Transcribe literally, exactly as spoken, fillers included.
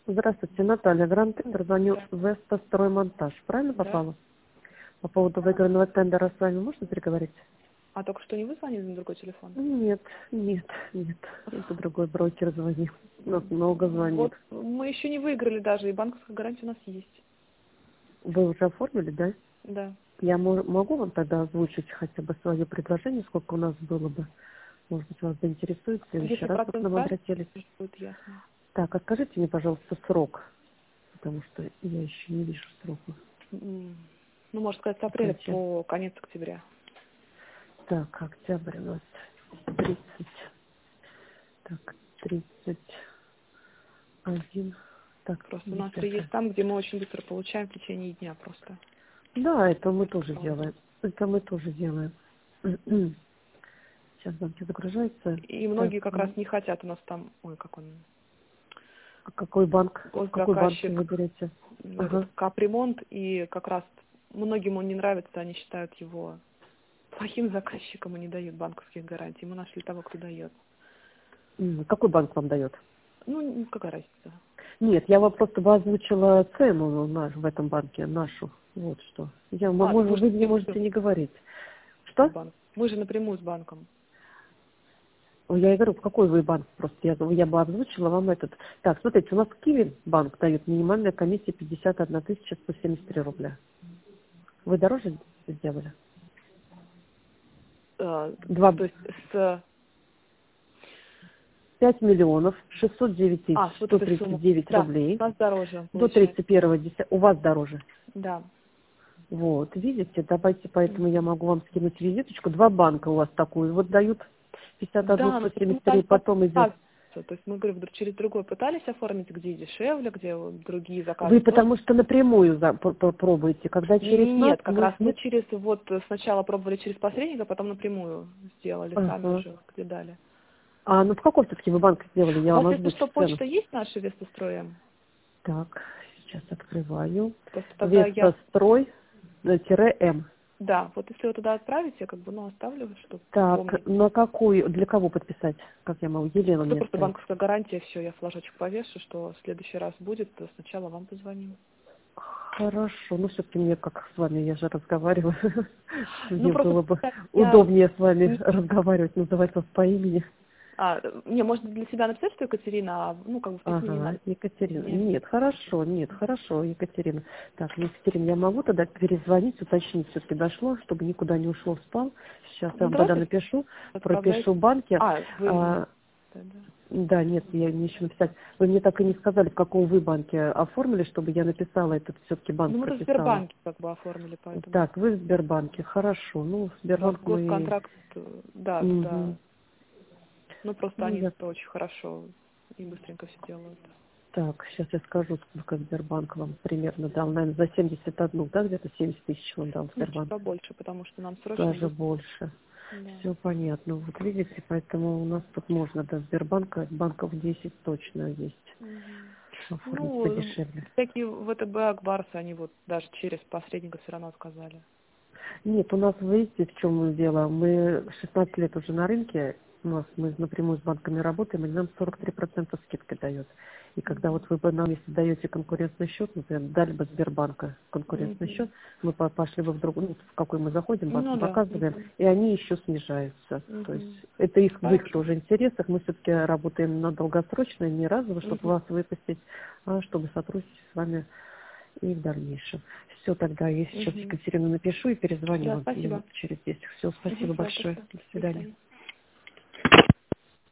Здравствуйте, Наталья, Гранд Тендер, звоню Веста Строймонтаж. Правильно Да. попала? По поводу выигранного тендера с вами можно переговорить? А только что не вы звонили на другой телефон? Нет, нет, нет. Это другой брокер звонит. У нас много звонит. Вот мы еще не выиграли даже, и банковская гарантия у нас есть. Вы уже оформили, да? Да. Я мо- могу вам тогда озвучить хотя бы свое предложение, сколько у нас было бы? Может быть, вас заинтересует в следующий Если раз, как к процент нам правильно, обратились. будет ясно. Так, а скажите мне, пожалуйста, срок, потому что я еще не вижу срока. М, Ну, можно сказать, с апреля Окончания. по конец октября. Так, октябрь у нас тридцать. Так, тридцать один. Так, Просто у нас же десятое. есть там, где мы очень быстро получаем в течение дня просто. Да, это мы тоже делаем. Это мы тоже делаем. Сейчас банки загружаются. И Так, многие как раз м, не хотят у нас там, ой, как он, а какой банк? В какой банке госзаказчик, вы берете? этот Ага. капремонт, и как раз многим он не нравится, они считают его плохим заказчиком и не дают банковских гарантий. Мы нашли того, кто дает. М, Какой банк вам дает? Ну, какая разница? Нет, я вам просто бы озвучила цену наш, в этом банке, нашу. Вот что. Я, мы А, так вы можем- же вы мне можете не говорить. Что? с банком. Мы же напрямую с банком. Я и говорю, в какой вы банк просто, я, я бы озвучила вам этот. Так, смотрите, у нас Киви банк дает минимальная комиссия пятьдесят одна тысяча сто семьдесят три рубля. Вы дороже сделали? Э, Два, то есть с... пять миллионов шестьсот девять тысяч А, вот сто эту тридцать сумму. девять Да, рублей. у нас дороже До получается. тридцать первого десятого у вас дороже. Да. Вот, видите, давайте, поэтому я могу вам скинуть визиточку. Два банка у вас такую вот дают, пятьдесят один Да, но сто почему семьдесят три, так потом идет. показывается? То есть мы, говорю, вдруг через другой пытались оформить, где дешевле, где вот другие заказы Вы тоже. потому что напрямую за, по- по- пробуете, когда Не, через не, нас, нет, как мы раз мы нет. через, вот сначала пробовали через посредника, потом напрямую сделали, сами Ага. уже где дали. А, ну в каком все-таки вы банк сделали? У Я вас, вам если озвучу что, цену. почта есть наша Вестостроем? Так, сейчас открываю. Просто тогда я... Вестострой тире М. Да, вот если вы туда отправите, как бы, ну, оставлю, чтобы Так, помнить. на какую, для кого подписать? Как я могу? Елена Ну, мне просто оставить. банковская гарантия, все, я флажочек повешу, что в следующий раз будет, то сначала вам позвоним. Хорошо, ну все-таки мне как с вами, я же разговариваю. Ну, Мне просто было бы я... удобнее с вами не- разговаривать, называть вас по имени. А, не, можно для себя написать, что Екатерина, а, ну, как бы в письме не Ага, надо. Екатерина. Не Нет, обязательно. хорошо, нет, хорошо, Екатерина. Так, Екатерина, я могу тогда перезвонить, уточнить, все-таки дошло, чтобы никуда не ушло в спам. Сейчас я Ну, вам тогда давайте напишу, отправляйте. пропишу банки. А, вы... А, Да, да. да, нет, я не еще написать. Вы мне так и не сказали, в каком вы банке оформили, чтобы я написала этот все-таки банк, Ну, мы-то в прописала. Сбербанке как бы оформили, поэтому... Так, вы в Сбербанке, хорошо. Ну, в У нас Сбербанк мы... госконтракт, э, да, Мгм. туда... Ну, просто Ну, они я... очень хорошо и быстренько все делают. Так, сейчас я скажу, сколько Сбербанк вам примерно дал. Наверное, за семьдесят один, да, где-то семьдесят тысяч он дал Ну, чуть Сбербанк. побольше, потому что нам срочно Даже быстро. больше. Да. Все понятно. Вот видите, поэтому у нас тут можно до Сбербанка, банков десять точно есть. Мгм. Оформить Ну, подешевле. всякие ВТБ, Акбарсы, они вот даже через посредника все равно отказали. Нет, у нас, видите, в чем дело? Мы шестнадцать лет уже на рынке, у нас мы напрямую с банками работаем, и нам сорок три процента скидка дает. И когда вот Мгм. вы бы нам, если даете конкурентный счет, например, дали бы Сбербанка конкурентный счет, Мгм. мы по- пошли бы в другой, ну, в какой мы заходим, банк Ну да. показываем, Мгм. и они еще снижаются. То есть Мгм. это их в их Хорошо. тоже интересах. Мы все-таки работаем на долгосрочно, не разово, чтобы Мгм. вас выпустить, а чтобы сотрудничать с вами и в дальнейшем. Все, тогда я сейчас Мгм. Екатерину напишу и перезвоню Да, вам спасибо. минут через десять. Все, Мгм. спасибо Да, большое. спасибо. До До свидания. свидания.